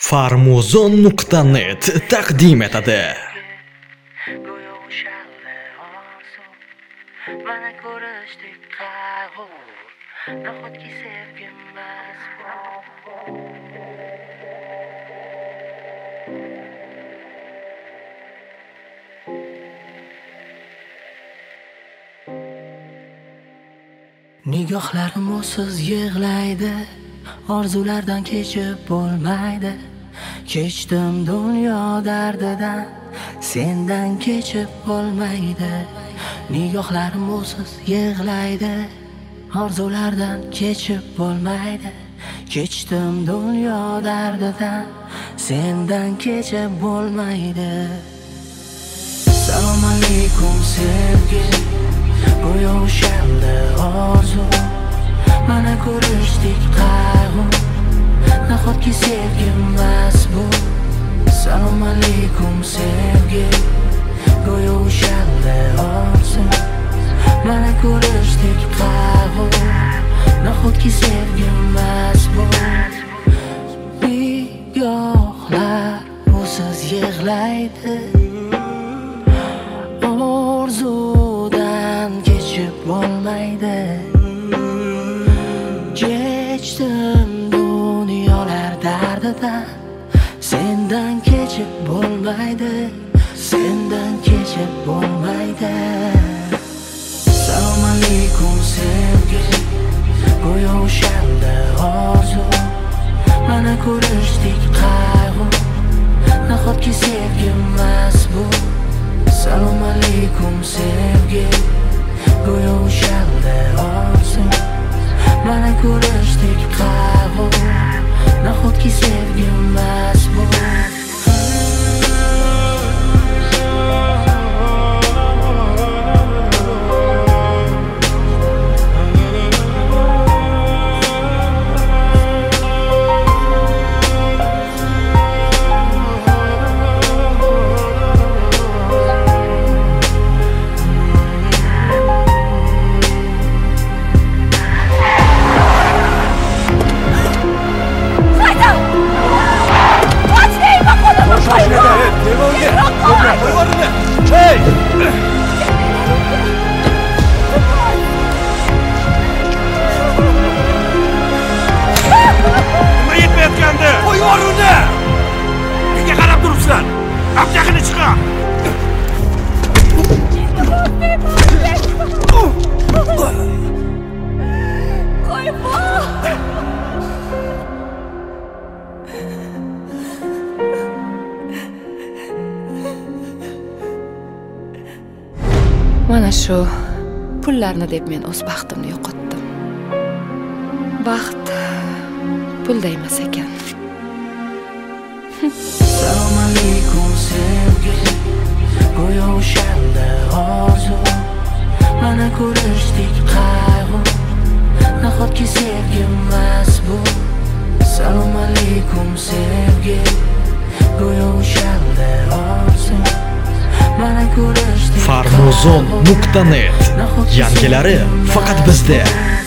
Farmuzon.net taqdim etadi. Go'yo o'shaldi orzu, mana ko'rishdek qayg'u, nahotki sevgimiz bu. Nigohlarim o'siz yig'laydi, orzulardan kechib bo'lmaydi. Kechdim dunyo dardidan, sendan kechib bo'lmaydi. Nigohlarim o'siz yig'laydi, orzulardan kechib bo'lmaydi. Kechdim dunyo dardidan, sendan kechib bo'lmaydi. Salom alaykum sevgi, go'yo o'shaldi orzu, mana ko'rishdek qayg'u, nahotki sevgimiz bu. Salom alaykum sevgi, go'yo o'shaldi orzu, mana ko'rishdek qayg'u, nahotki sevgimiz bu. Nigohlar o'siz yig'laydi, orzudan kechib bo'lmaydi. Kechdim dunyolar dardidan, sendan kechib bo'lmaydi, sendan kechib bo'lmaydi. Salom alaykum sevgi, go'yo o'shaldi orzu, mana ko'rishdek qayg'u, nahotki sevgimiz bu. Salom alaykum sevgi, go'yo o'shaldi orzu, mana ko'rishdek qayg'u, nahotki sevgimiz bu. Mana shu pullarni deb men o'z baxtimni yo'qotdim. Baxt pulda emas ekan. Salom alaykum sevgi, go'yo o'shaldi orzu, mana ko'rishdek qayg'u, nahotki sevgimiz bu. Salom alaykum sevgi, go'yo o'shaldi orzu, mana ko'rishdek Farmuzon.net yangilari faqat bizda.